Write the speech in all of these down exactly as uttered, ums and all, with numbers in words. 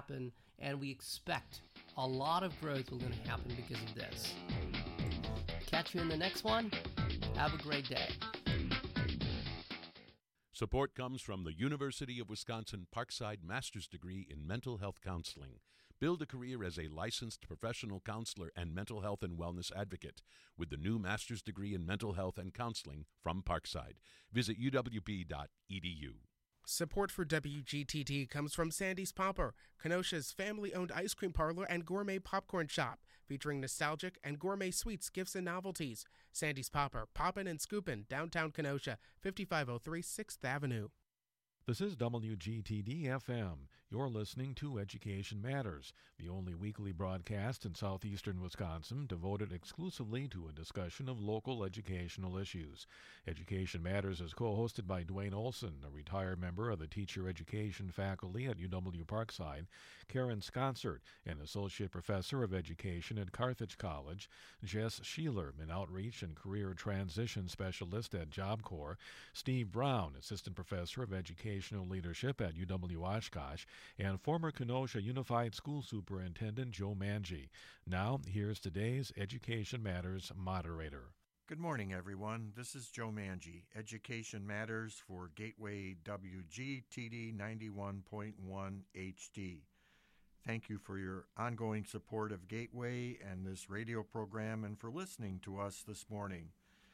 happen, and we expect a lot of growth will going to happen because of this. Catch you in the next one. Have a great day. Support comes from the University of Wisconsin Parkside Master's Degree in Mental Health Counseling. Build a career as a licensed professional counselor and mental health and wellness advocate with the new Master's Degree in Mental Health and Counseling from Parkside. Visit u w p dot e d u. Support for W G T T comes from Sandy's Popper, Kenosha's family-owned ice cream parlor and gourmet popcorn shop, featuring nostalgic and gourmet sweets, gifts, and novelties. Sandy's Popper, Poppin' and Scoopin', downtown Kenosha, fifty-five oh three sixth Avenue. This is W G T D F M. You're listening to Education Matters, the only weekly broadcast in southeastern Wisconsin devoted exclusively to a discussion of local educational issues. Education Matters is co-hosted by Dwayne Olson, a retired member of the teacher education faculty at U W Parkside, Karen Sconcert, an associate professor of education at Carthage College, Jess Sheeler, an outreach and career transition specialist at Job Corps, Steve Brown, assistant professor of educational leadership at U W Oshkosh, and former Kenosha Unified School Superintendent Joe Manji. Now, here's today's Education Matters moderator. Good morning, everyone. This is Joe Manji, Education Matters for Gateway W G T D ninety-one point one H D. Thank you for your ongoing support of Gateway and this radio program and for listening to us this morning.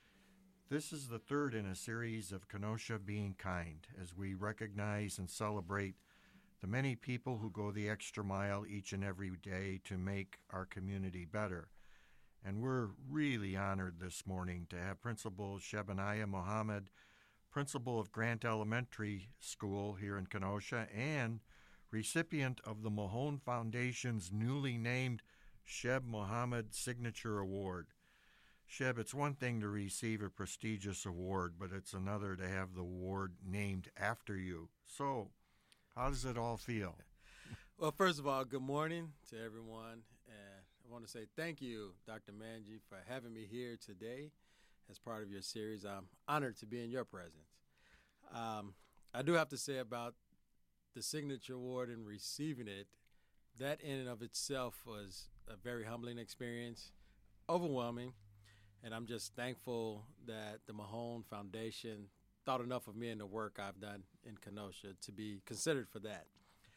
This is the third in a series of Kenosha Being Kind, as we recognize and celebrate the many people who go the extra mile each and every day to make our community better. And we're really honored this morning to have Principal Shebaniah Mohammed, principal of Grant Elementary School here in Kenosha, and recipient of the Mahone Foundation's newly named Sheb Mohammed Signature Award. Sheb, it's one thing to receive a prestigious award, but it's another to have the award named after you. So, how does it all feel? Well, first of all, good morning to everyone. And I want to say thank you, Doctor Manji, for having me here today as part of your series. I'm honored to be in your presence. Um, I do have to say about the Signature Award and receiving it, that in and of itself was a very humbling experience, overwhelming. And I'm just thankful that the Mahone Foundation thought enough of me and the work I've done in Kenosha to be considered for that.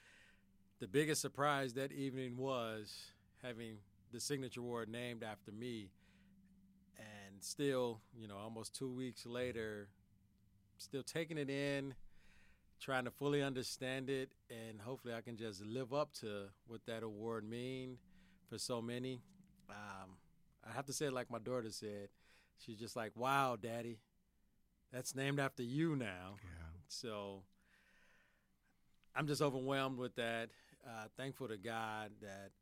The biggest surprise that evening was having the Signature Award named after me. And still, you know, almost two weeks later, still taking it in, trying to fully understand it, and hopefully I can just live up to what that award means for so many. Um, I have to say it like my daughter said. She's just like, wow, Daddy, that's named after you now. Yeah. So I'm just overwhelmed with that. Uh, thankful to God that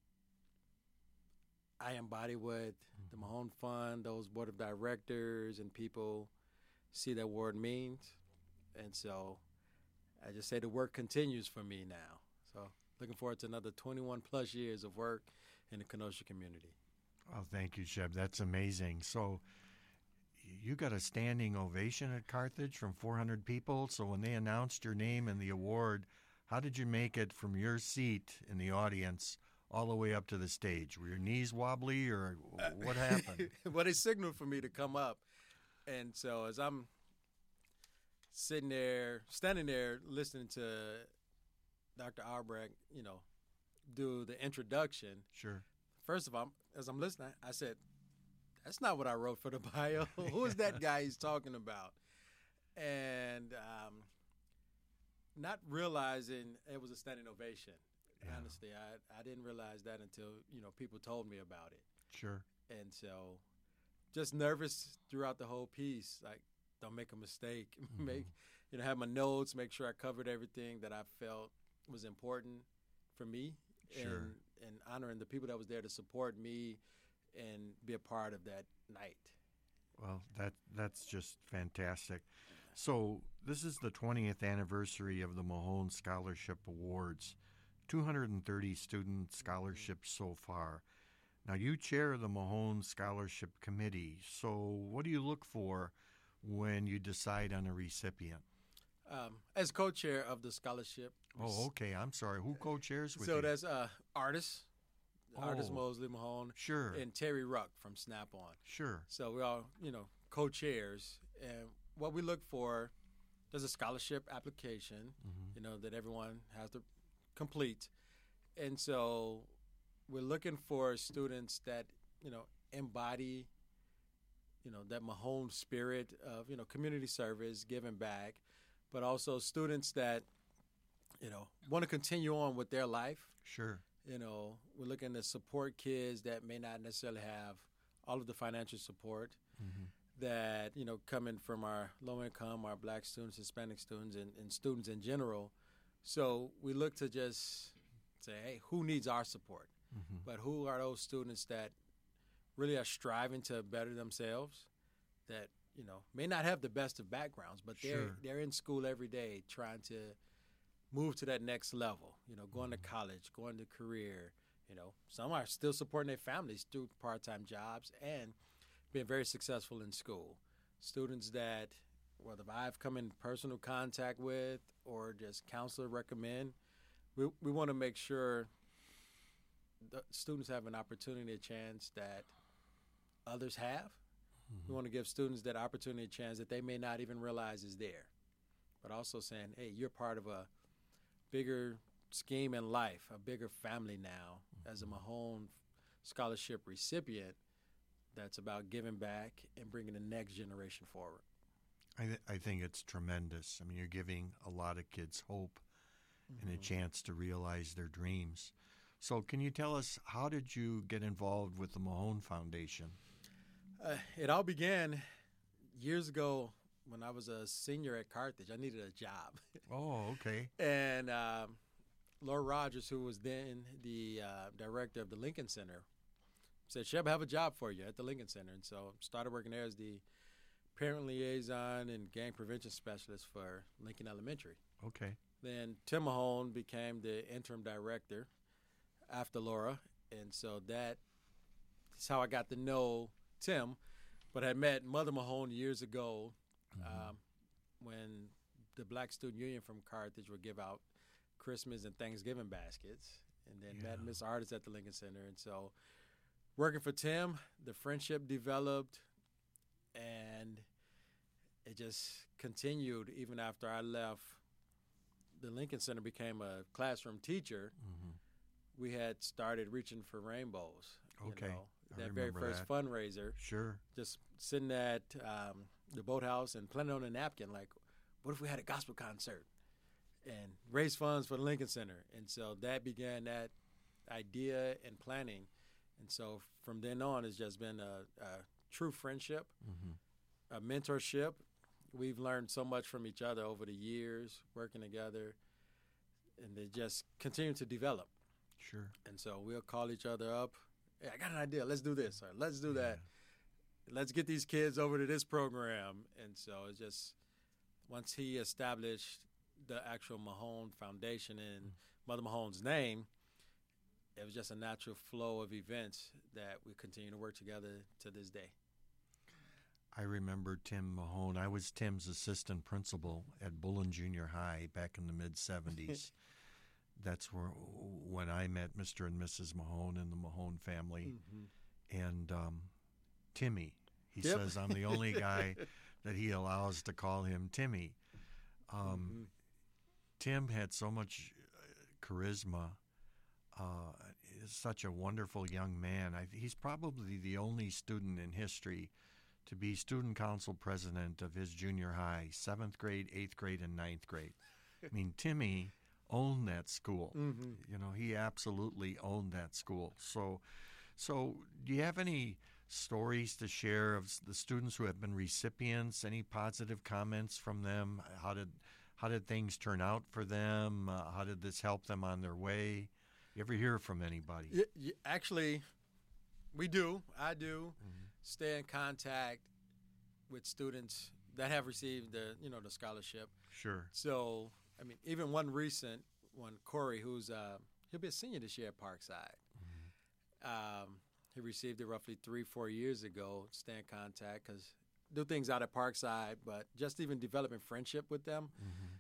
I embody what mm-hmm. the Mahone Fund, those board of directors and people see that word means. And so I just say the work continues for me now. So looking forward to another twenty-one plus years of work in the Kenosha community. Oh, thank you, Sheb. That's amazing. So you got a standing ovation at Carthage from four hundred people. So when they announced your name and the award, how did you make it from your seat in the audience all the way up to the stage? Were your knees wobbly or what happened? Well, they signaled for me to come up. And so as I'm sitting there, standing there, listening to Doctor Albrecht, you know, do the introduction. Sure. First of all, as I'm listening, I said, that's not what I wrote for the bio. Who is that guy he's talking about? And um, not realizing it was a standing ovation. Yeah. Honestly, I, I didn't realize that until, you know, people told me about it. Sure. And so just nervous throughout the whole piece, like, don't make a mistake. Mm-hmm. Make, you know, have my notes, make sure I covered everything that I felt was important for me. Sure. And, and honoring the people that was there to support me and be a part of that night. Well, that that's just fantastic. So this is the twentieth anniversary of the Mahone Scholarship Awards, two hundred thirty student scholarships so far. Now, you chair the Mahone Scholarship Committee, so what do you look for when you decide on a recipient? um, as co-chair of the scholarship. Oh, okay. I'm sorry. Who co-chairs with so you? that's uh, artists, Oh. Artist Mosley Mahone, Sure. and Terry Ruck from Snap-on. Sure. So we all, you know, co-chairs, and what we look for, there's a scholarship application, Mhm. you know, that everyone has to complete, and so we're looking for students that, you know, embody, you know, that Mahone spirit of, you know, community service, giving back, but also students that, you know, want to continue on with their life. Sure. You know, we're looking to support kids that may not necessarily have all of the financial support Mm-hmm. that, you know, coming from our low income, our black students, Hispanic students, and, and students in general. So we look to just say, hey, who needs our support? Mm-hmm. But who are those students that really are striving to better themselves, that, you know, may not have the best of backgrounds, but they're Sure. they're in school every day trying to move to that next level, you know, going Mm-hmm. to college, going to career, you know. Some are still supporting their families through part-time jobs and being very successful in school. Students that, whether I've come in personal contact with or just counselor recommend, we, we want to make sure the students have an opportunity, a chance that others have. We want to give students that opportunity, a chance that they may not even realize is there. But also saying, hey, you're part of a bigger scheme in life, a bigger family now, as a Mahone Scholarship recipient, that's about giving back and bringing the next generation forward. I, th- I think it's tremendous. I mean, you're giving a lot of kids hope and a chance to realize their dreams. So can you tell us, how did you get involved with the Mahone Foundation? Uh, it all began years ago when I was a senior at Carthage. I needed a job. Oh, okay. And um, Laura Rogers, who was then the uh, director of the Lincoln Center, said, Shep, I have a job for you at the Lincoln Center. And so started working there as the parent liaison and gang prevention specialist for Lincoln Elementary. Okay. Then Tim Mahone became the interim director after Laura. And so that is how I got to know Tim, but I met Mother Mahone years ago um, when the Black Student Union from Carthage would give out Christmas and Thanksgiving baskets, and then Yeah. met Miss Artist at the Lincoln Center. And so working for Tim, the friendship developed, and it just continued even after I left. The Lincoln Center became a classroom teacher. Mm-hmm. We had started reaching for rainbows. you Okay. know, I that very remember first that. fundraiser. Sure. Just sitting at um, the boathouse and planning on a napkin, like, what if we had a gospel concert and raise funds for the Lincoln Center? And so that began that idea and planning. And so from then on, it's just been a, a true friendship, Mm-hmm. a mentorship. We've learned so much from each other over the years, working together, and they just continue to develop. Sure. And so we'll call each other up. Hey, I got an idea. Let's do this, or let's do that. Let's get these kids over to this program. And so it's just, once he established the actual Mahone Foundation in Mother Mahone's name, it was just a natural flow of events that we continue to work together to this day. I remember Tim Mahone. I was Tim's assistant principal at Bullen Junior High back in the mid seventies. That's where when I met Mister and Missus Mahone and the Mahone family. Mm-hmm. And um, Timmy, he Yep. says I'm the only guy that he allows to call him Timmy. Um, Mm-hmm. Tim had so much uh, charisma. Uh, is such a wonderful young man. I, he's probably the only student in history to be student council president of his junior high, seventh grade, eighth grade, and ninth grade. I mean, Timmy owned that school. Mm-hmm. You know, he absolutely owned that school. So, so do you have any stories to share of s- the students who have been recipients? Any positive comments from them? How did how did things turn out for them? Uh, how did this help them on their way? You ever hear from anybody? Y- y- actually, we do. I do stay in contact with students that have received the, you know, the scholarship. Sure. So, I mean, even one recent one, Corey, who's uh, he'll be a senior this year at Parkside. Um, he received it roughly three, four years ago. Stay in contact because do things out at Parkside, but just even developing friendship with them.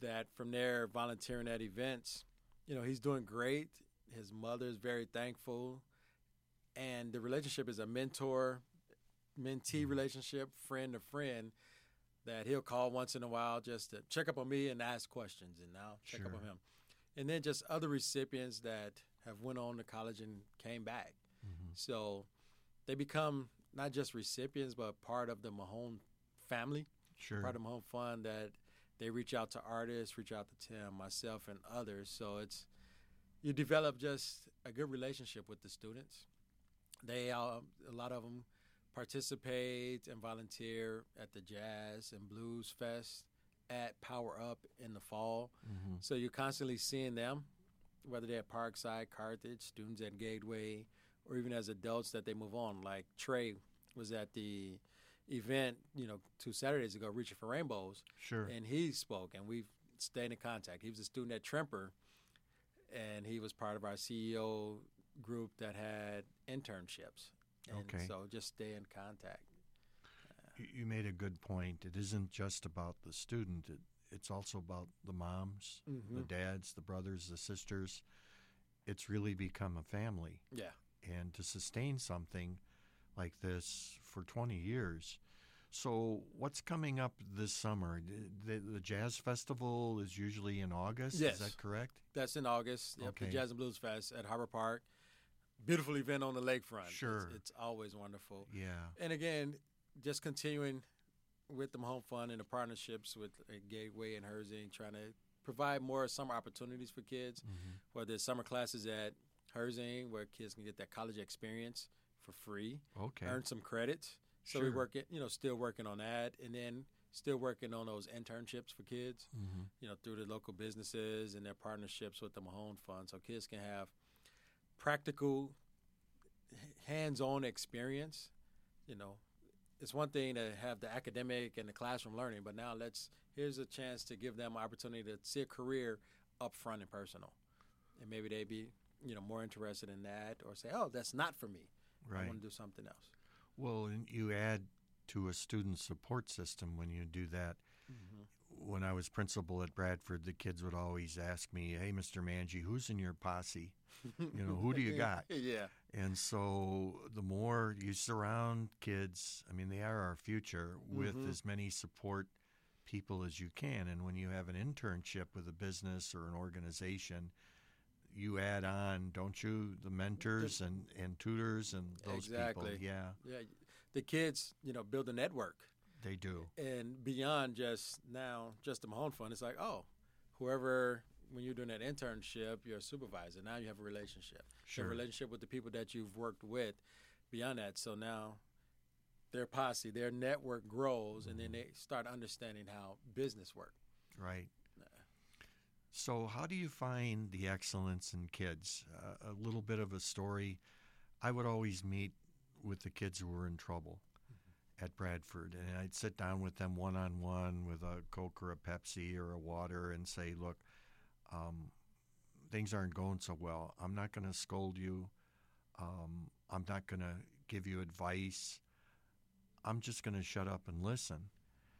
that from there, volunteering at events, you know, he's doing great. His mother is very thankful. And the relationship is a mentor, mentee relationship, friend to friend, that he'll call once in a while just to check up on me and ask questions, and I'll check Sure. up on him. And then just other recipients that have went on to college and came back. Mhm. So they become not just recipients, but part of the Mahone family, Sure. part of Mahone Fund, that they reach out to artists, reach out to Tim, myself, and others. So it's you develop just a good relationship with the students. They uh, a lot of them participate and volunteer at the Jazz and Blues Fest at Power Up in the fall. Mhm. So you're constantly seeing them, whether they're at Parkside, Carthage, students at Gateway, or even as adults that they move on. Like Trey was at the event, you know, two Saturdays ago, Reaching for Rainbows, Sure. and he spoke, and we've stayed in contact. He was a student at Tremper, and he was part of our C E O group that had internships. And Okay. so just stay in contact. You- You made a good point. It isn't just about the student. It, it's also about the moms, the Mhm. dads, the brothers, the sisters. It's really become a family. Yeah. And to sustain something like this for twenty years. So what's coming up this summer? The, the Jazz Festival is usually in August. Yes. Is that correct? That's in August. Yep, Okay. the Jazz and Blues Fest at Harbor Park. Beautiful event on the lakefront. It's- Sure. It's, always wonderful. Yeah. And again, just continuing with the Mahone Fund and the partnerships with uh, Gateway and Herzing, trying to provide more summer opportunities for kids, Mhm. whether it's summer classes at Herzing where kids can get that college experience for free, Okay. earn some credits. So we Sure. work it, you know, still working on that, and then still working on those internships for kids, Mhm. you know, through the local businesses and their partnerships with the Mahone Fund, so kids can have practical, h- hands-on experience. You know, it's one thing to have the academic and the classroom learning, but now let's here's a chance to give them opportunity to see a career up front and personal, and maybe they'd be, you know, more interested in that, or say, oh, that's not for me. I Right. want to do something else. Well, and you add to a student support system when you do that. When I was principal at Bradford, the kids would always ask me, "Hey, Mister Manji, who's in your posse? You know, who do you got?" Yeah. And so the more you surround kids, I mean, they are our future, with Mhm. as many support people as you can. And when you have an internship with a business or an organization, you add on, don't you, the mentors and, and tutors and those Exactly. people. Yeah, Yeah, the kids, you know, build a network, they do. and beyond just now, just the Mahone Fund, it's like, oh, whoever, when you're doing that internship, you're a supervisor. Now you have a relationship. You Sure. have a relationship with the people that you've worked with. Beyond that, so now their posse, their network grows, and then they start understanding how business works. Right. So, how do you find the excellence in kids? Uh, a little bit of a story. I would always meet with the kids who were in trouble at Bradford, and I'd sit down with them one on one with a Coke or a Pepsi or a water and say, "Look, um, things aren't going so well. I'm not going to scold you. Um, I'm not going to give you advice. I'm just going to shut up and listen."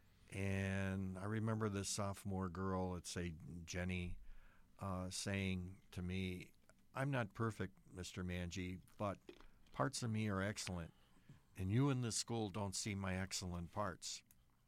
And I remember this sophomore girl, let's say Jenny, uh, saying to me, "I'm not perfect, Mister Manji, but parts of me are excellent, and you in this school don't see my excellent parts."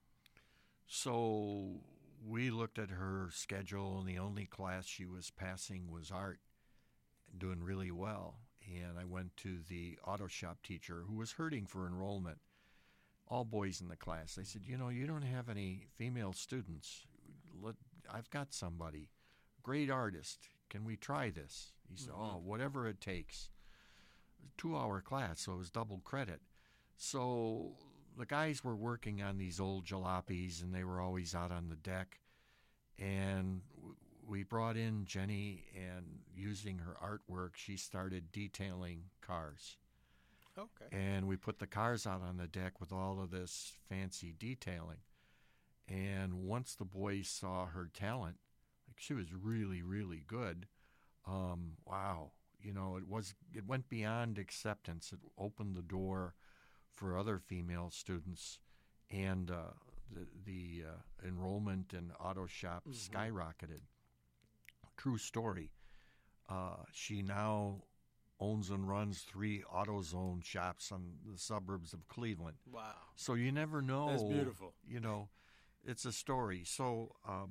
So we looked at her schedule, and the only class she was passing was art, doing really well. And I went to the auto shop teacher who was hurting for enrollment. All boys in the class. I said, "You know, you don't have any female students. Let, I've got somebody, great artist. Can we try this?" He said, "Oh, whatever it takes." Two-hour class, so it was double credit. So the guys were working on these old jalopies, and they were always out on the deck. And w- we brought in Jenny, and using her artwork, she started detailing cars. Okay. And we put the cars out on the deck with all of this fancy detailing. And once the boys saw her talent, like she was really, really good. Um, wow, you know, it was it went beyond acceptance. It opened the door for other female students, and uh, the, the uh, enrollment in auto shop Mm-hmm. skyrocketed. True story. Uh, she now owns and runs three AutoZone shops in the suburbs of Cleveland. Wow. So you never know. That's beautiful. You know, it's a story. So um,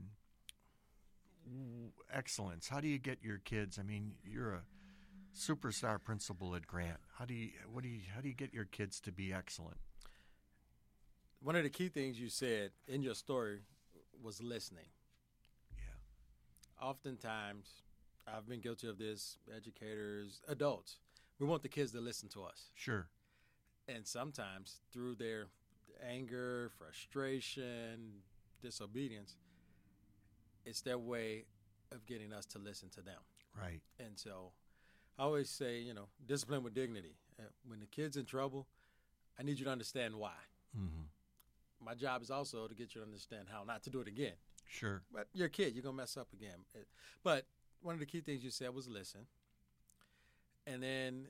w- excellence. How do you get your kids? I mean, you're a superstar principal at Grant. How do you what do you how do you get your kids to be excellent? One of the key things you said in your story was listening. Yeah. Oftentimes, I've been guilty of this, educators, adults, we want the kids to listen to us. Sure. And sometimes through their anger, frustration, disobedience, it's their way of getting us to listen to them. Right. And so I always say, you know, discipline with dignity. Uh, when the kid's in trouble, I need you to understand why. Mm-hmm. My job is also to get you to understand how not to do it again. Sure. But you're a kid, you're going to mess up again. It- But one of the key things you said was listen. And then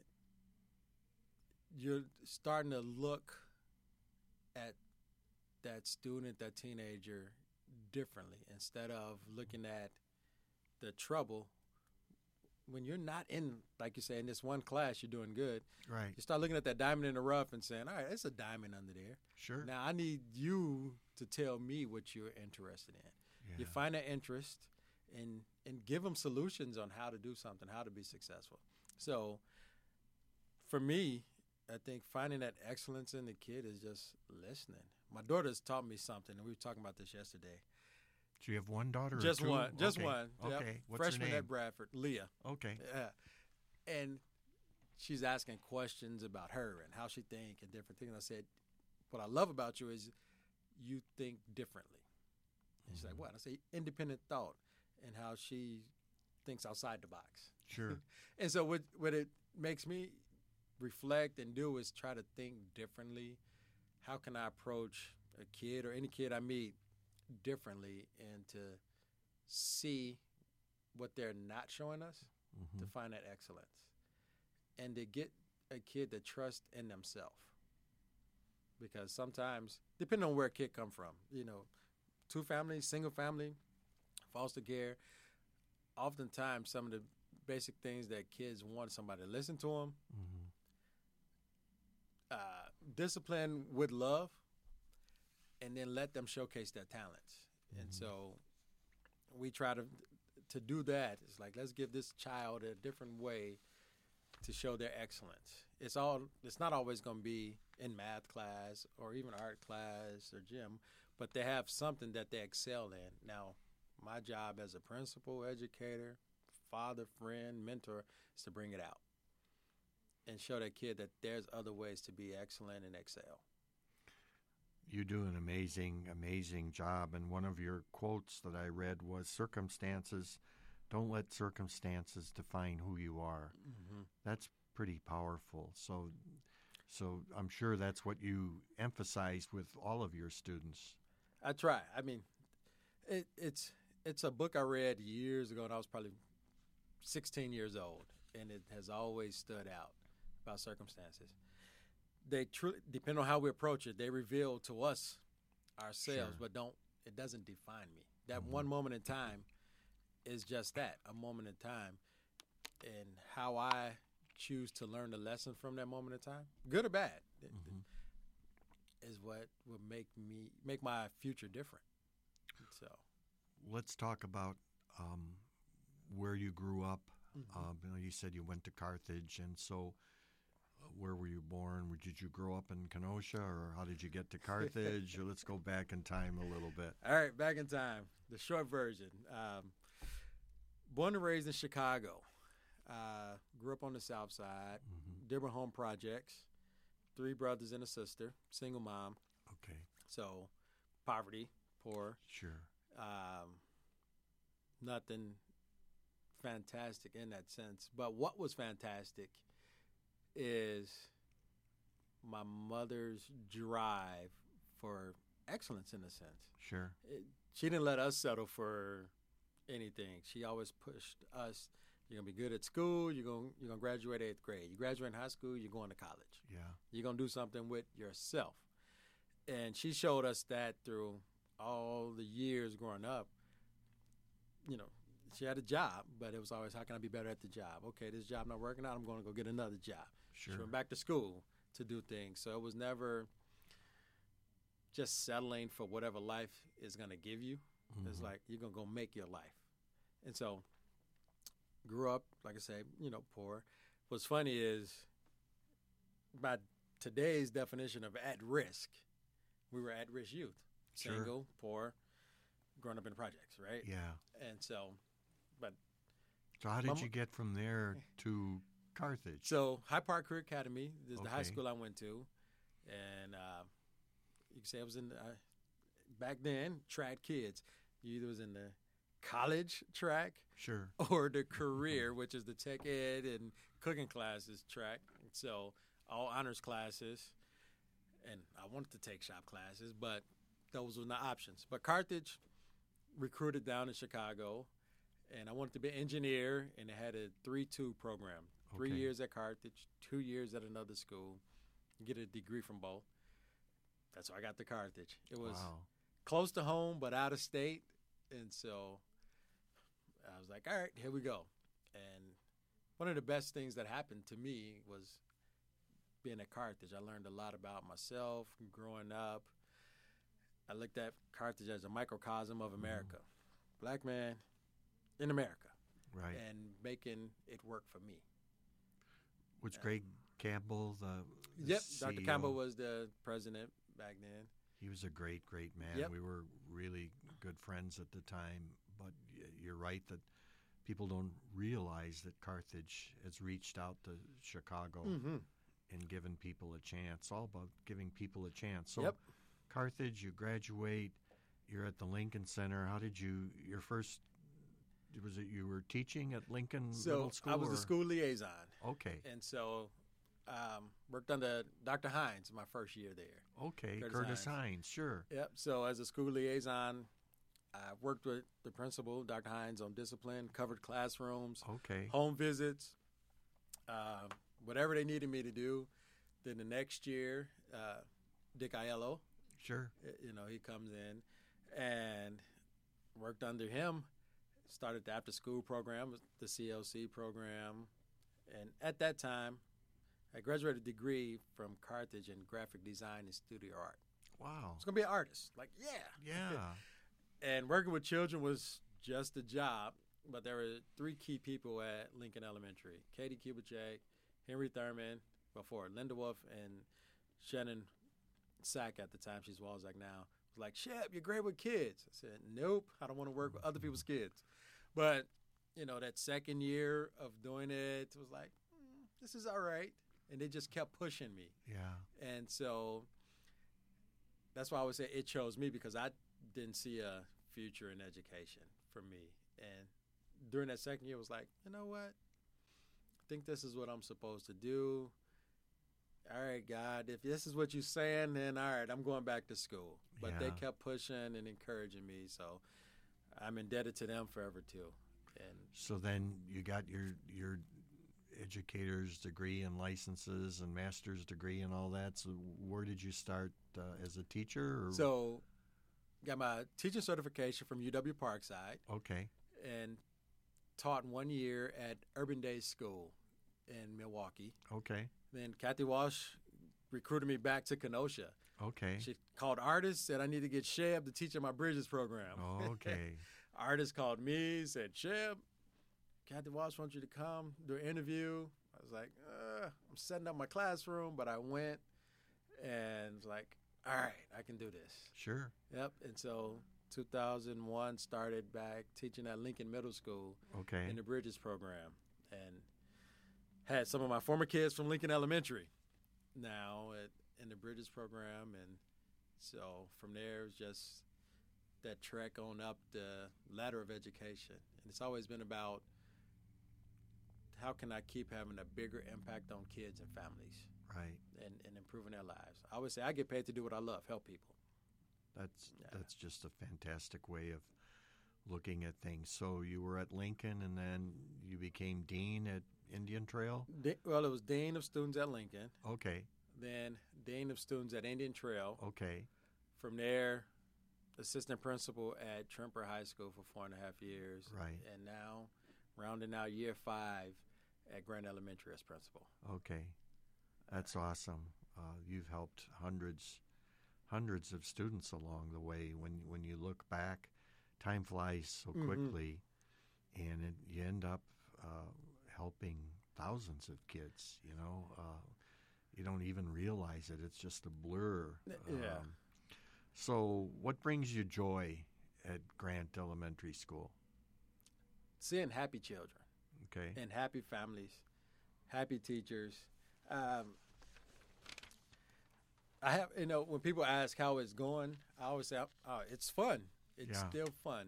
you're starting to look at that student, that teenager differently instead of looking at the trouble. When you're not in, like you say, in this one class, you're doing good. Right. You start looking at that diamond in the rough and saying, all right, it's a diamond under there. Sure. Now I need you to tell me what you're interested in. Yeah. You find that interest and and give them solutions on how to do something, how to be successful. So for me, I think finding that excellence in the kid is just listening. My daughter's taught me something, and we were talking about this yesterday. Do you have one daughter? Just or two? one, just Okay. one. Yep. Okay. What's Freshman her name? at Bradford, Leah. Okay. Yeah. And she's asking questions about her and how she think and different things. I said, what I love about you is you think differently. And she's like, what? I say, independent thought and how she thinks outside the box. Sure. And so what what it makes me reflect and do is try to think differently. How can I approach a kid or any kid I meet differently and to see what they're not showing us, Mhm. to find that excellence, and to get a kid to trust in themselves. Because sometimes, depending on where a kid come from, you know, two families, single family, foster care, oftentimes some of the basic things that kids want somebody to listen to them, Mhm. uh, discipline with love, and then let them showcase their talents. And Mhm. so we try to to do that. It's like, let's give this child a different way to show their excellence. It's all. It's not always going to be in math class or even art class or gym, but they have something that they excel in. Now, my job as a principal, educator, father, friend, mentor is to bring it out and show that kid that there's other ways to be excellent and excel. You do an amazing, amazing job. And one of your quotes that I read was, circumstances, don't let circumstances define who you are. Mm-hmm. That's pretty powerful. So, so I'm sure that's what you emphasize with all of your students. I try. I mean, it, it's it's a book I read years ago, and I was probably sixteen years old, and it has always stood out about circumstances. They truly, depending on how we approach it, they reveal to us ourselves, Sure. but don't. It doesn't define me. That Mhm. one moment in time is just that, a moment in time, and how I choose to learn the lesson from that moment in time, good or bad, Mhm. is what will make me make my future different. So. Let's talk about um, where you grew up. Mhm. Um, you know, you said you went to Carthage, and so uh, where were you born? Where- Did you grow up in Kenosha, or how did you get to Carthage? Or let's go back in time a little bit. All right, back in time. The short version. Um, born and raised in Chicago. Uh, grew up on the South Side. Mhm. Dearborn Home Projects. Three brothers and a sister. Single mom. Okay, So poverty, poor. sure. Um, nothing fantastic in that sense. But what was fantastic is my mother's drive for excellence, in a sense. Sure. It, she didn't let us settle for anything. She always pushed us. You're gonna be good at school. You're gonna you're gonna graduate eighth grade. You graduate in high school. You're going to college. Yeah. You're gonna do something with yourself. And she showed us that through all the years growing up. You know, she had a job, but it was always, how can I be better at the job? Okay, this job not working out, I'm going to go get another job. Sure. She went back to school to do things. So it was never just settling for whatever life is going to give you. Mm-hmm. It's like, you're going to go make your life. And so grew up, like I say, you know, poor. What's funny is by today's definition of at risk, we were at-risk youth, sure. single, poor, growing up in the projects, right? Yeah. And so, but. So how did you get from there to Carthage? So Hyde Park Career Academy is okay. the high school I went to. And uh, you can say I was in, the, uh, back then, track kids. You either was in the college track sure. or the career, which is the tech ed and cooking classes track. And so all honors classes. And I wanted to take shop classes, but those were not options. But Carthage recruited down in Chicago, and I wanted to be an engineer, and it had a three two program. Three okay. years at Carthage, two years at another school, get a degree from both. That's why I got to Carthage. It was wow. close to home, but out of state. And so I was like, all right, here we go. And one of the best things that happened to me was being at Carthage. I learned a lot about myself growing up. I looked at Carthage as a microcosm of America. Mm. Black man in America. Right. And making it work for me. Was Greg Campbell the, the Yep, C E O? Doctor Campbell was the president back then. He was a great, great man. Yep. We were really good friends at the time. But you're right that people don't realize that Carthage has reached out to Chicago Mm-hmm. and given people a chance. It's all about giving people a chance. So Yep. Carthage, you graduate, you're at the Lincoln Center. How did you, your first, was it you were teaching at Lincoln So Middle School? I was or? the school liaison. Okay. And so um, worked under Doctor Hines my first year there. Okay, Curtis Curtis, Hines. Hines, sure. Yep. So as a school liaison, I worked with the principal, Doctor Hines, on discipline, covered classrooms, Okay. home visits, uh, whatever they needed me to do. Then the next year, uh, Dick Aiello, Sure. you know, he comes in and worked under him, started the after-school program, the C L C program. And at that time, I graduated a degree from Carthage in graphic design and studio art. Wow. I was going to be an artist. Like, yeah. Yeah. And working with children was just a job, but there were three key people at Lincoln Elementary: Katie Kubicek, Henry Thurman, before Linda Wolf, and Shannon Sack at the time. She's Walzak now. Was like, Shep, you're great with kids. I said, nope, I don't want to work with other people's kids. But, you know, that second year of doing it was like, mm, this is all right. And they just kept pushing me. Yeah. And so that's why I would say it chose me, because I didn't see a future in education for me. And during that second year, it was like, you know what? I think this is what I'm supposed to do. All right, God, if this is what you're saying, then all right, I'm going back to school. But Yeah. they kept pushing and encouraging me, so I'm indebted to them forever too. And So then you got your your educator's degree and licenses and master's degree and all that. So where did you start uh, as a teacher? Or? so got my teaching certification from U W Parkside Okay. and taught one year at Urban Day School in Milwaukee. Okay. Then Kathy Walsh recruited me back to Kenosha. Okay. She called artists, said I need to get Sheb to teach in my Bridges program. Okay. Artist called me, said, Sheb, Kathy Walsh wants you to come do an interview. I was like, uh, I'm setting up my classroom, but I went and was like, all right, I can do this. Sure. Yep. And so two thousand one started back teaching at Lincoln Middle School Okay. in the Bridges program, and had some of my former kids from Lincoln Elementary now at, in the Bridges program. And so from there, it was just that trek on up the ladder of education. And it's always been about how can I keep having a bigger impact on kids and families Right. and, and improving their lives. I always say I get paid to do what I love, help people. That's Yeah. that's just a fantastic way of looking at things. So you were at Lincoln, and then you became dean at Indian Trail. De- well, it was Dean of Students at Lincoln. Okay. then dean of students at Indian Trail. Okay. From there, assistant principal at Tremper High School for four and a half years. Right. And now, rounding out year five at Grant Elementary as principal. Okay. That's awesome. Uh, you've helped hundreds, hundreds of students along the way. When when you look back, time flies so Mm-hmm. quickly, and it, you end up uh, helping thousands of kids. You know, uh, you don't even realize it. It's just a blur. Yeah. Um, so, what brings you joy at Grant Elementary School? Seeing happy children. Okay. And happy families, happy teachers. Um, I have, you know, when people ask how it's going, I always say, oh, it's fun. It's Yeah. still fun.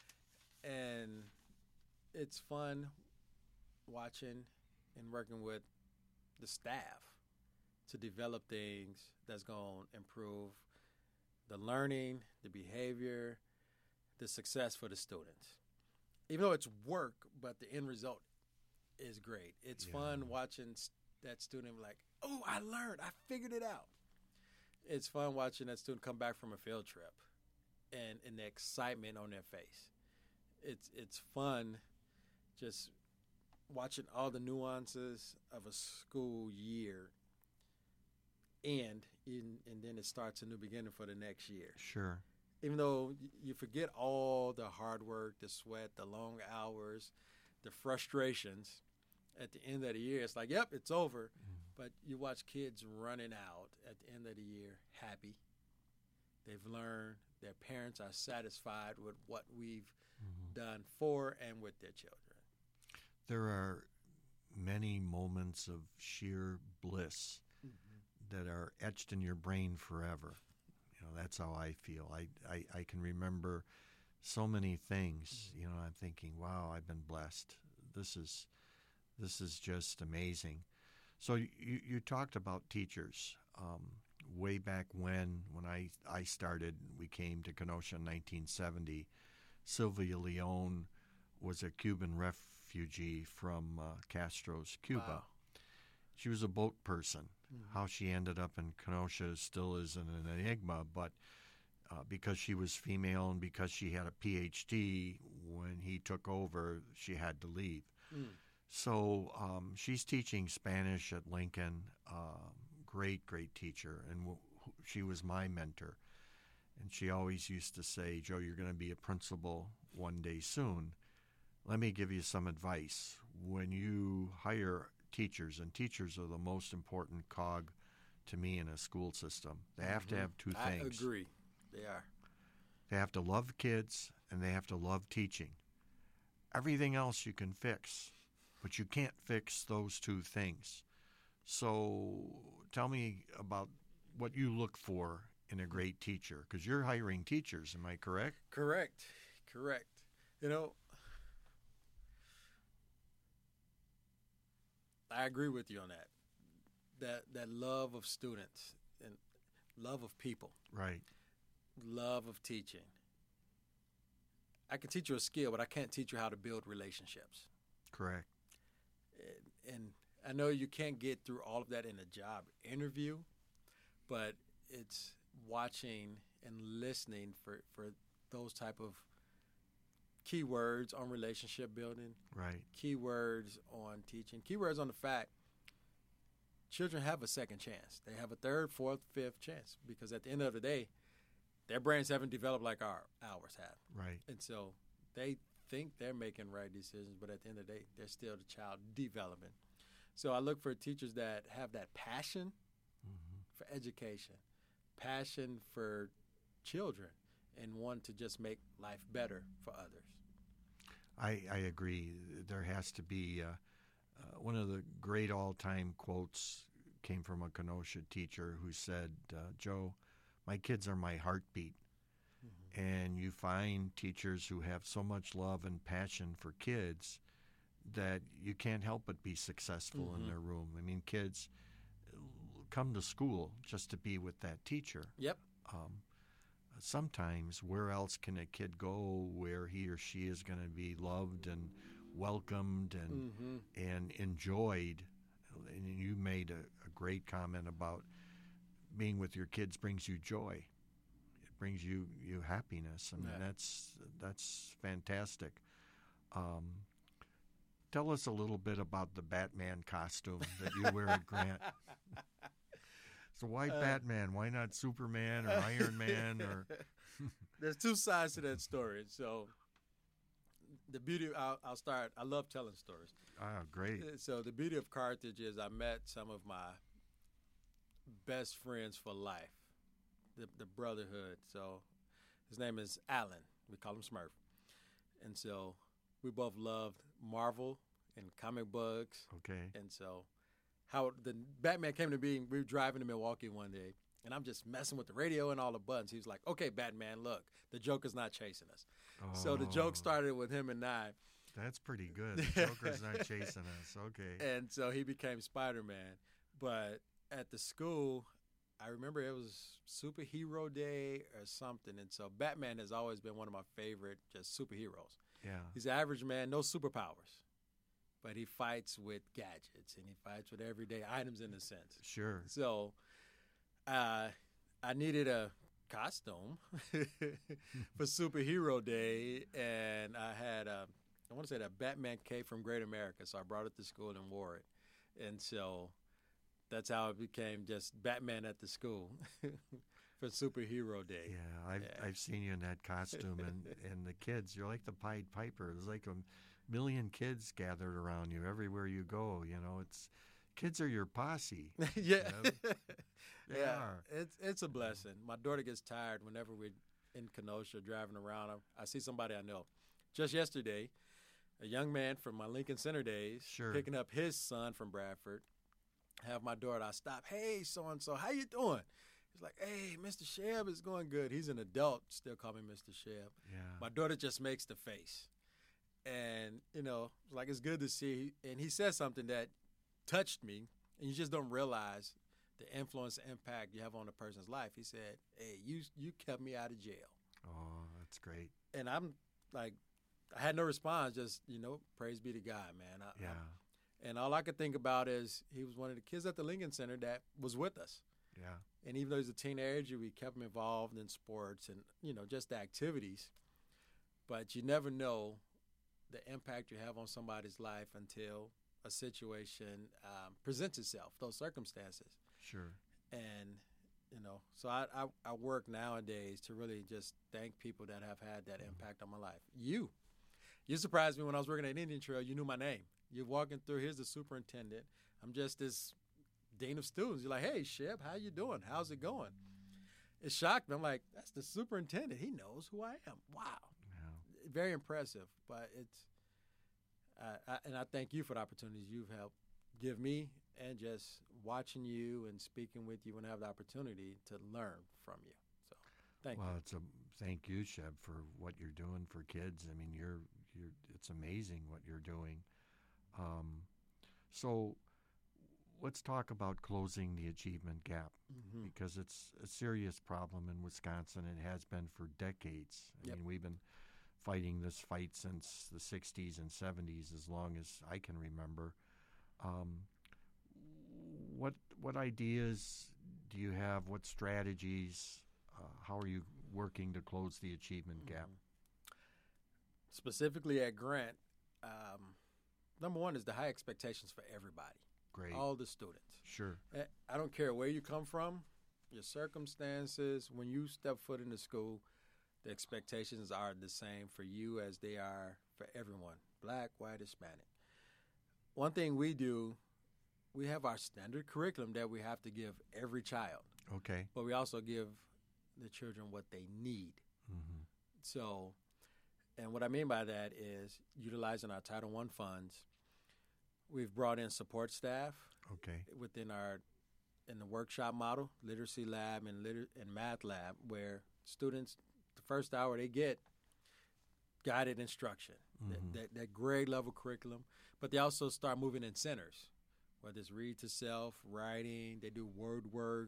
And it's fun watching and working with the staff to develop things that's going to improve the learning, the behavior, the success for the students. Even though it's work, but the end result is great. It's Yeah. fun watching s- that student like, oh, I learned. I figured it out. It's fun watching that student come back from a field trip and, and the excitement on their face. It's it's fun just watching all the nuances of a school year end, in, and then it starts a new beginning for the next year. Sure. Even though y- you forget all the hard work, the sweat, the long hours, the frustrations, at the end of the year, it's like, yep, it's over. But you watch kids running out at the end of the year happy. They've learned. Their parents are satisfied with what we've done for and with their children. There are many moments of sheer bliss that are etched in your brain forever. You know, that's how I feel. I, I, I can remember so many things. You know, I'm thinking, wow, I've been blessed. This is this is just amazing. So you, you talked about teachers. Um, way back when, when I, I started, we came to Kenosha in nineteen seventy. Sylvia Leone was a Cuban refugee from uh, Castro's Cuba. Wow. She was a boat person. How she ended up in Kenosha still is an, an enigma, but uh, because she was female and because she had a P H D, when he took over, she had to leave. Mm. So um, she's teaching Spanish at Lincoln. Um, great, great teacher, and w- she was my mentor. And she always used to say, Joe, you're going to be a principal one day soon. Let me give you some advice. When you hire teachers, and teachers are the most important cog to me in a school system, they have to have two things. I agree. They are. They have to love kids, and they have to love teaching. Everything else you can fix, but you can't fix those two things. So tell me about what you look for in a great teacher, because you're hiring teachers, am I correct? Correct. Correct. You know, I agree with you on that. That that love of students and love of people, Right. love of teaching. I can teach you a skill, but I can't teach you how to build relationships. Correct. And, and I know you can't get through all of that in a job interview, but it's watching and listening for, for those type of keywords on relationship building, Right. keywords on teaching, keywords on the fact children have a second chance. They have a third, fourth, fifth chance, because at the end of the day, their brains haven't developed like our ours have. Right. And so they think they're making right decisions, but at the end of the day, they're still the child developing. So I look for teachers that have that passion for education, passion for children, and want to just make life better for others. I, I agree. There has to be uh, uh, one of the great all-time quotes came from a Kenosha teacher who said, uh, Joe, my kids are my heartbeat. Mm-hmm. And you find teachers who have so much love and passion for kids that you can't help but be successful Mm-hmm. in their room. I mean, kids come to school just to be with that teacher. Yep. Um, sometimes where else can a kid go where he or she is going to be loved and welcomed and Mm-hmm. and enjoyed? And you made a, a great comment about being with your kids brings you joy. It brings you, you happiness. I mean, Yeah. that's that's fantastic. Um, tell us a little bit about the Batman costume that you wear at Grant. So why Uh, Batman? Why not Superman or Iron Man? Or There's two sides to that story. So the beauty, I'll, I'll start, I love telling stories. ah, great. So the beauty of Carthage is I met some of my best friends for life, the, the brotherhood. So his name is Alan. We call him Smurf. And so we both loved Marvel and comic books. Okay. And so how the Batman came to be, we were driving to Milwaukee one day, and I'm just messing with the radio and all the buttons. He was like, okay, Batman, look, the Joker's not chasing us. So the joke Oh, started with him and I. That's pretty good. The Joker's not chasing us. Okay. And so he became Spider-Man. But at the school, I remember it was Superhero Day or something. And so Batman has always been one of my favorite just superheroes. Yeah. He's an average man, no superpowers. But he fights with gadgets and he fights with everyday items in a sense. Sure. So uh, I needed a costume for Superhero Day. And I had a, I want to say that Batman cape from Great America. So I brought it to school and wore it. And so that's how it became just Batman at the school for Superhero Day. Yeah, I've Yeah. I've seen you in that costume, and, and the kids, you're like the Pied Piper. There's like a million kids gathered around you everywhere you go. You know, it's kids are your posse. yeah. You know? They yeah. are. It's it's a blessing. My daughter gets tired whenever we're in Kenosha driving around. I, I see somebody I know. Just yesterday, a young man from my Lincoln Center days Sure. picking up his son from Bradford. Have my daughter, I stop, hey, so-and-so, how you doing? He's like, hey, Mister Sheb is going good. He's an adult, still call me Mister Sheb. Yeah. My daughter just makes the face. And, you know, like it's good to see. And he said something that touched me, and you just don't realize the influence and impact you have on a person's life. He said, hey, you you kept me out of jail. Oh, that's great. And I'm like, I had no response, just, you know, praise be to God, man. I, Yeah. I, and all I could think about is he was one of the kids at the Lincoln Center that was with us. Yeah. And even though he's a teenager, we kept him involved in sports and, you know, just the activities. But you never know the impact you have on somebody's life until a situation um, presents itself, those circumstances. Sure. And, you know, so I, I, I work nowadays to really just thank people that have had that impact on my life. You. You surprised me when I was working at Indian Trail. You knew my name. You're walking through, here's the superintendent. I'm just this dean of students. You're like, hey, Shep, how you doing? How's it going? It shocked me. I'm like, that's the superintendent. He knows who I am. Wow. Yeah. Very impressive. But it's, uh, I, and I thank you for the opportunities you've helped give me and just watching you and speaking with you when I have the opportunity to learn from you. So thank Well, you. it's a thank you, Sheb, for what you're doing for kids. I mean, you're you're it's amazing what you're doing. Um, so let's talk about closing the achievement gap Mhm. because it's a serious problem in Wisconsin and has been for decades. I Yep. mean, we've been fighting this fight since the sixties and seventies, as long as I can remember. Um, what what ideas do you have? What strategies? Uh, how are you working to close the achievement gap? Specifically at Grant, um, number one is the high expectations for everybody, Great. all the students. Sure. Eh, I don't care where you come from, your circumstances. When you step foot into school, the expectations are the same for you as they are for everyone, black, white, Hispanic. One thing we do, we have our standard curriculum that we have to give every child, Okay. but we also give the children what they need. Mm-hmm. So, and what I mean by that is utilizing our Title One funds, we've brought in support staff Okay. within our, in the workshop model, literacy lab and, liter- and math lab, where students, the first hour they get guided instruction, Mhm. that, that, that grade level curriculum, but they also start moving in centers, whether it's read to self, writing, they do word work,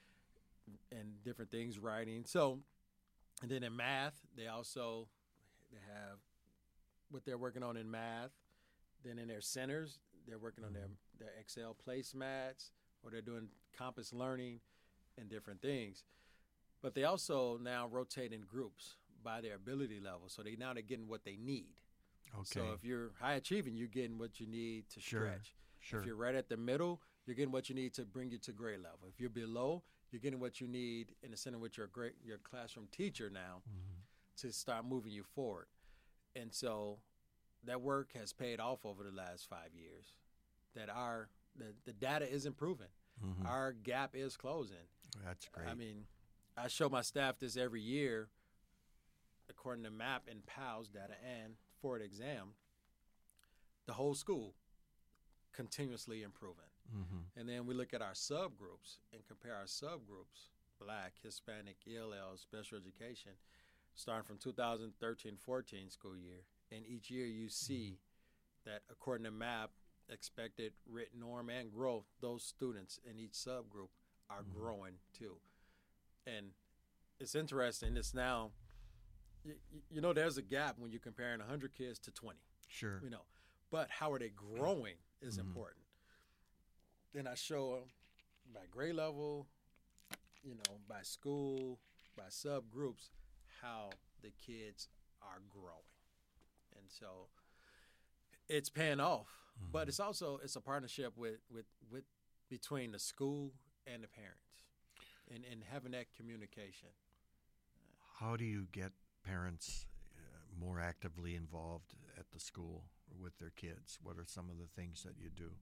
and different things, writing. So, and then in math, they also they have what they're working on in math. Then in their centers, they're working on their, their Excel placemats, or they're doing campus learning and different things. But they also now rotate in groups by their ability level. So they now they're getting what they need. Okay. So if you're high achieving, you're getting what you need to Sure, stretch. sure. If you're right at the middle, you're getting what you need to bring you to grade level. If you're below, you're getting what you need in the center with your great your classroom teacher now Mhm. to start moving you forward. And so that work has paid off over the last five years. That our the, the data is improving. Mhm. Our gap is closing. That's great. I mean, I show my staff this every year, according to MAP and PALS data and Ford exam, the whole school continuously improving. Mhm. And then we look at our subgroups and compare our subgroups, Black, Hispanic, E L L, special education, starting from two thousand thirteen fourteen school year. And each year you see that according to MAP, expected written norm and growth, those students in each subgroup are Mhm. growing too. And it's interesting. It's now, you, you know, there's a gap when you're comparing one hundred kids to twenty, Sure. you know. But how are they growing is Mhm. important. Then I show them by grade level, you know, by school, by subgroups, how the kids are growing. And so it's paying off. Mhm. But it's also, it's a partnership with, with, with between the school and the parents and, and having that communication. How do you get parents uh, more actively involved at the school with their kids? What are some of the things that you do?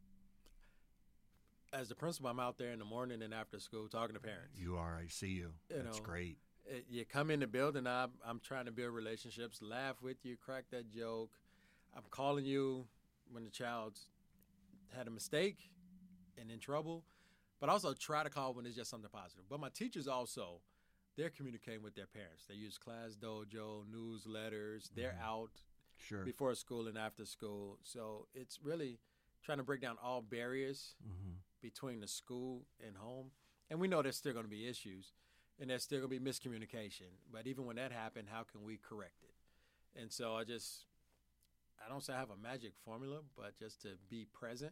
As the principal, I'm out there in the morning and after school talking to parents. You are. I see you. You That's know, great. It- you come in the building, I'm, I'm trying to build relationships, laugh with you, crack that joke. I'm calling you when the child's had a mistake and in trouble, but also try to call when it's just something positive. But my teachers also, they're communicating with their parents. They use Class Dojo, newsletters. They're Mhm. out Sure. before school and after school. So it's really trying to break down all barriers Mm-hmm. between the school and home. And we know there's still going to be issues and there's still going to be miscommunication. But even when that happened, how can we correct it? And so I just, I don't say I have a magic formula, but just to be present,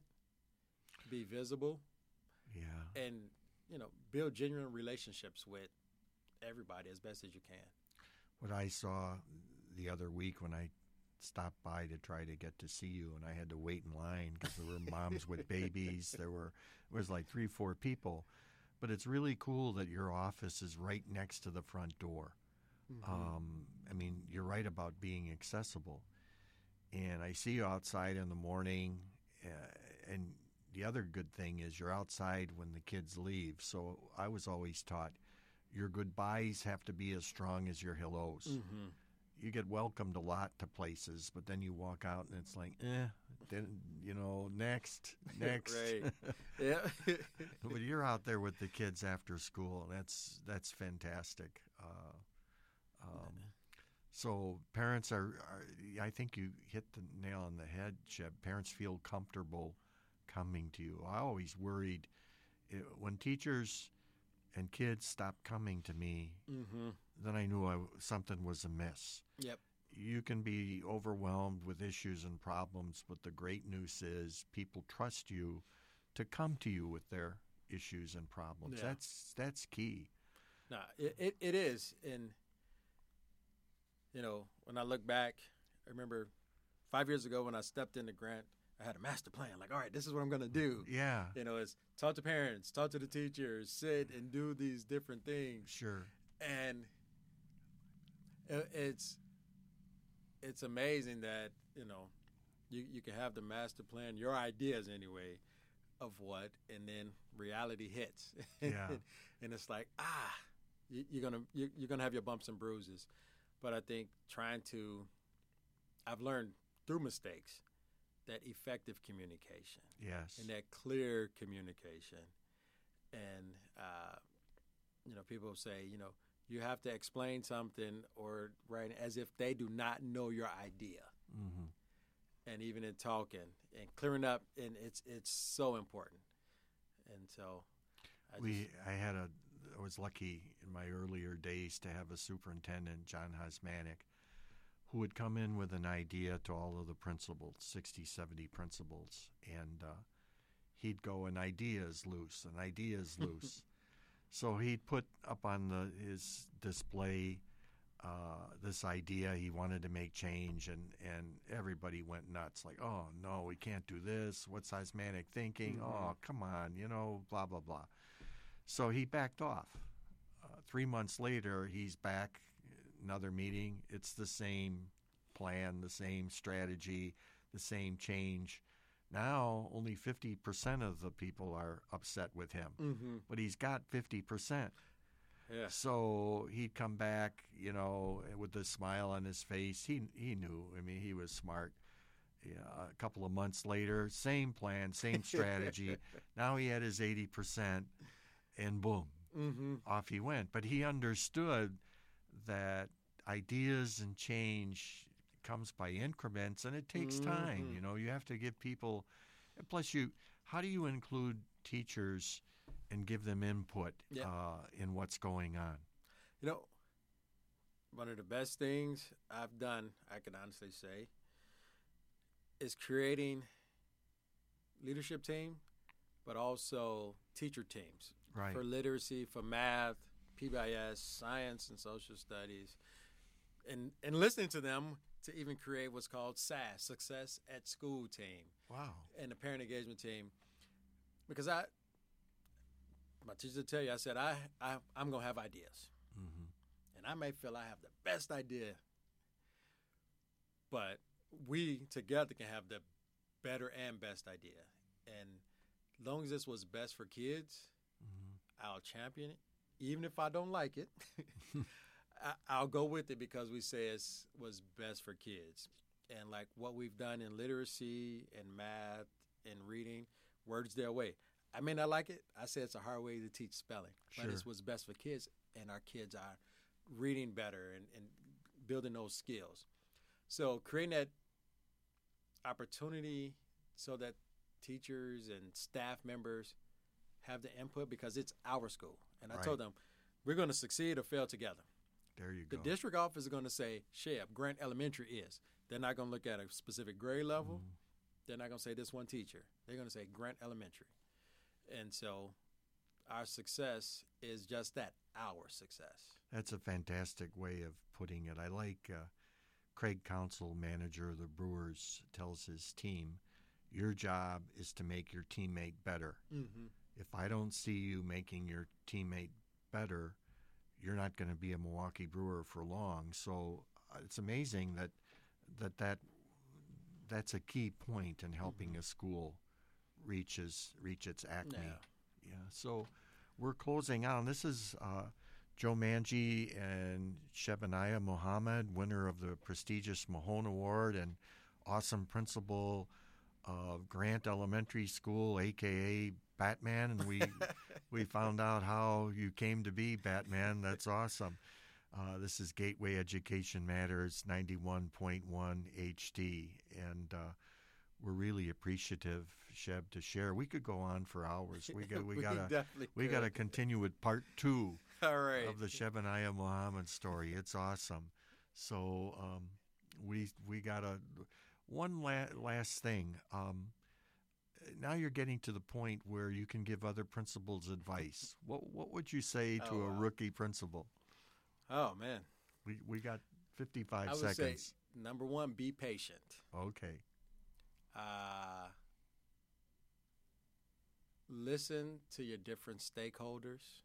be visible, Yeah. and, you know, build genuine relationships with everybody as best as you can. What I saw the other week when I stopped by to try to get to see you, and I had to wait in line because there were moms with babies. There were it was like three, four people. But it's really cool that your office is right next to the front door. Mm-hmm. Um, I mean, you're right about being accessible. And I see you outside in the morning. Uh, and the other good thing is you're outside when the kids leave. So I was always taught your goodbyes have to be as strong as your hellos. Mm-hmm. You get welcomed a lot to places, but then you walk out and it's like, eh, then, you know, next, next. Right. Yeah. But you're out there with the kids after school, and that's that's fantastic. Uh, um, so parents are, are, I think you hit the nail on the head, Cheb. Parents feel comfortable coming to you. I always worried it, when teachers and kids stopped coming to me, Mm-hmm. then I knew I, something was amiss. Yep. You can be overwhelmed with issues and problems, but the great news is people trust you to come to you with their issues and problems. Yeah. That's that's key. No, it, it, it is. And, you know, when I look back, I remember five years ago when I stepped into Grant, I had a master plan. Like, all right, this is what I'm going to do. Yeah, You know, it's talk to parents, talk to the teachers, sit and do these different things. sure. And it, it's it's amazing that, you know, you, you can have the master plan, your ideas anyway, of what, and then reality hits. Yeah. And it's like, ah, you, you're gonna you, you're gonna have your bumps and bruises. But I think trying to, I've learned through mistakes that effective communication Yes. and that clear communication, and uh, you know, people say, you know, you have to explain something or write as if they do not know your idea. Mm-hmm. And even in talking and clearing up, and it's it's so important. And so, I We just, I had a I was lucky in my earlier days to have a superintendent, John Hosmanic, who would come in with an idea to all of the principals, sixty, seventy principals, and uh, he'd go, an idea is loose, an idea is loose. So he'd put up on the, his display uh, this idea. He wanted to make change, and, and everybody went nuts. Like, oh, no, we can't do this. What's seismic thinking? Mm-hmm. Oh, come on, you know, blah, blah, blah. So he backed off. Uh, three months later, he's back, another meeting. It's the same plan, the same strategy, the same change. Now, only fifty percent of the people are upset with him, mm-hmm. but he's got fifty percent. Yeah. So he'd come back, you know, with a smile on his face. He he knew. I mean, he was smart. Yeah, a couple of months later, same plan, same strategy. Now he had his eighty percent, and boom, mm-hmm. off he went. But he understood that ideas and change comes by increments, and it takes mm-hmm. time. You know, you have to give people. And plus, you how do you include teachers and give them input yeah. uh, in what's going on? You know, one of the best things I've done, I can honestly say, is creating leadership team, but also teacher teams right. for literacy, for math, P B I S, science and social studies, and and listening to them to even create what's called S A S, Success at School team. Wow. And the parent engagement team. Because I, my teacher tell you, I said, I, I, I'm going to have ideas. Mm-hmm. And I may feel I have the best idea, but we together can have the better and best idea. And as long as this was best for kids, mm-hmm. I'll champion it. Even if I don't like it, I, I'll go with it because we say it was best for kids. And like what we've done in literacy and math and reading, words their way. I may not like it. I say it's a hard way to teach spelling, sure. but it's what's best for kids, and our kids are reading better and, and building those skills. So creating that opportunity so that teachers and staff members have the input, because it's our school. And I right. told them, we're going to succeed or fail together. There you the go. The district office is going to say, Sheb, Grant Elementary is. They're not going to look at a specific grade level. Mm. They're not going to say this one teacher. They're going to say Grant Elementary. And so our success is just that, our success. That's a fantastic way of putting it. I like uh, Craig Counsell, manager of the Brewers, tells his team, your job is to make your teammate better. Mm-hmm. If I don't see you making your teammate better, you're not going to be a Milwaukee Brewer for long. So uh, it's amazing that that, that that's a key point in helping mm-hmm. a school reaches reach its acme. Yeah. yeah. So we're closing out. This is uh, Joe Manji and Shebaniah Muhammad, winner of the prestigious Mahone Award and awesome principal of Grant Elementary School, a k a. Batman, and we we found out how you came to be Batman. That's awesome. Uh, this is Gateway Education Matters ninety-one point one H D, and uh, we're really appreciative, Sheb, to share. We could go on for hours. We got we, we gotta we gotta continue with part two All right. of the Shebaniah Muhammad story. It's awesome. So um, we we got a one la- last thing. Um, Now you're getting to the point where you can give other principals advice. What what would you say to oh, a wow. rookie principal? Oh, man. We we got fifty-five I would seconds. Say, number one, be patient. Okay. Uh, listen to your different stakeholders.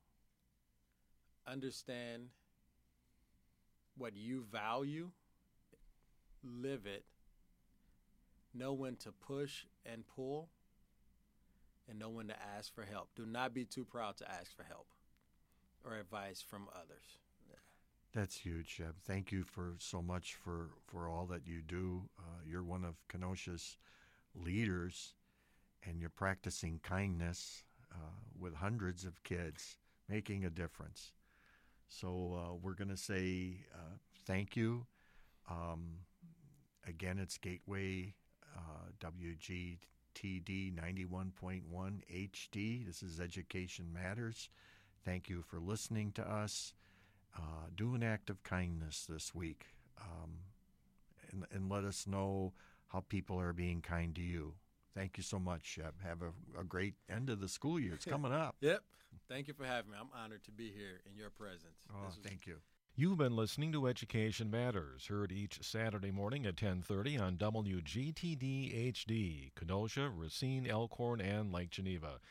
Understand what you value. Live it. Know when to push and pull, and know when to ask for help. Do not be too proud to ask for help or advice from others. Yeah. That's huge, Sheb. Thank you for so much for, for all that you do. Uh, you're one of Kenosha's leaders, and you're practicing kindness uh, with hundreds of kids, making a difference. So uh, we're going to say uh, thank you. Um, again, it's Gateway Uh, W G T D ninety-one point one H D. This is Education Matters. Thank you for listening to us. Uh, do an act of kindness this week, um, and, and let us know how people are being kind to you. Thank you so much, Shep. Have a, a great end of the school year. It's coming up. Yep. Thank you for having me. I'm honored to be here in your presence. Oh, This was- thank you. You've been listening to Education Matters, heard each Saturday morning at ten thirty on W G T D H D, Kenosha, Racine, Elkhorn, and Lake Geneva.